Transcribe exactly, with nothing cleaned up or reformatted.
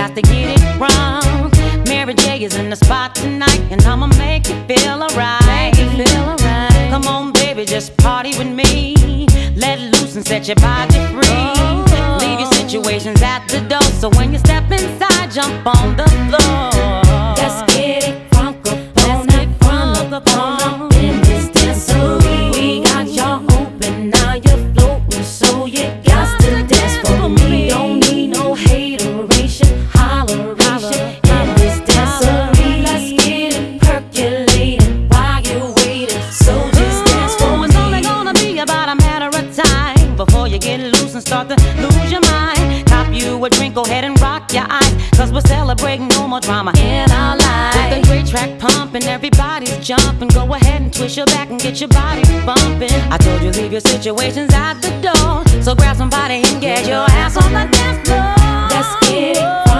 got to get it wrong. Mary J is in the spot tonight, and I'ma make you feel alright. Make you feel alright. Come on, baby, just party with me. Let loose and set your body free. Oh. Leave your situations at the door, so when you step inside, jump on the floor. Let's get it crunk up on it, crunk up on up in this dancery. We got y'all open, now you're floating, so you got to dance for me. Don't need no hateration, holleration in this dancery. Let's get it percolating while you're waiting, so just dance for me. It's only gonna be about a matter of time before you get loose and start to lose your mind. Cop you a drink, go ahead and rock your eyes, cause we're celebrating no more drama in our lives. With the great track pumping, everybody's jumping. Go ahead and twist your back and get your body bumping. I told you leave your situations at the door, so grab somebody and get your ass on the dance floor. Let's get it